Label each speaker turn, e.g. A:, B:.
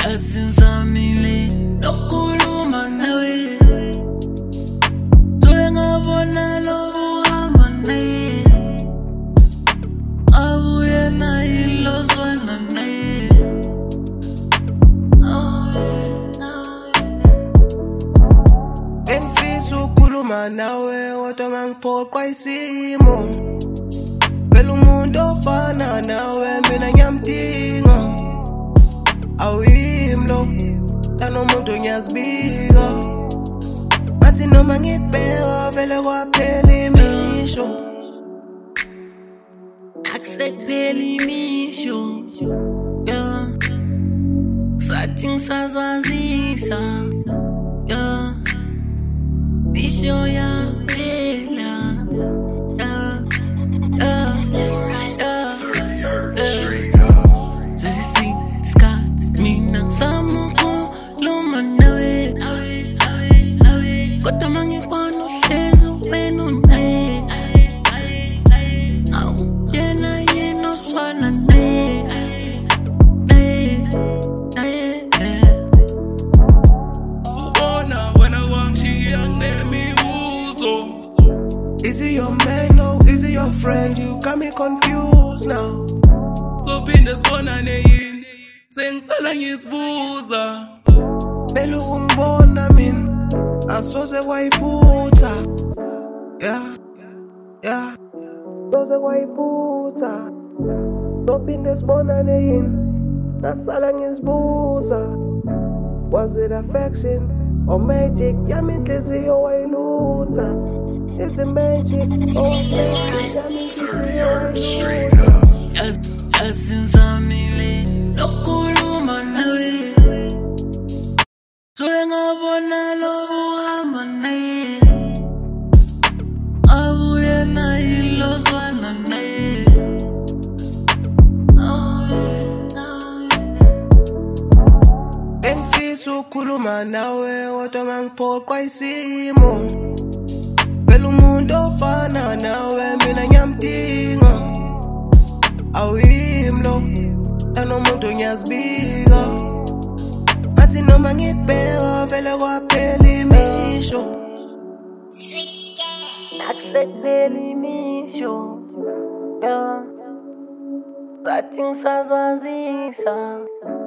A: Asinzamile lokhuluma nawe Twe ngabona lobuhamba naye Abuye naye lozwana naye
B: Engifisa ukukhuluma nawe kodwa ngangiphoqwa isimo Phela umuntu ofana nawe mina ngiyamdinga Awuyimi lo Tanomuntu ngiyazibika Bathi noma ngikubheka vele kwaphela imisho
A: Akusekuphela imisho Yeah Sathi ngisazazisa Yeah Isho yaphela Kodwa mangibona uhlezi wena unaye yena oswana naye
C: Ubona wena wangishiya nemibuzo
B: Is he your man? No, is he your friend? You got me confused now
C: Sophinde sibonane yini sengisala ngisibuza
B: Phela ungibona mina Asoze kwayiphutha Yeah Soze kwayiphutha Sophinde sibonane yini Nasala ngisibuza Was it affection or magic? Yami inhliziyo wayilutha Is it magic or magic? Yami inhliziyo wayilutha
A: Asinzamile lokhuluma nawe Twe ngabona lobuhamba naye Abuye naye lozwana naye
B: Engifisa ukukhuluma nawe kodwa ngangiphoqwa isimo Phela umuntu ofana nawe mina ngiyamdinga Awuyimi lo Tanomuntu ngiyazibika Bathi noma ngikubheka vele kwaphela imisho
A: Akusekuphela imisho Yeah Sathi ngisazazisa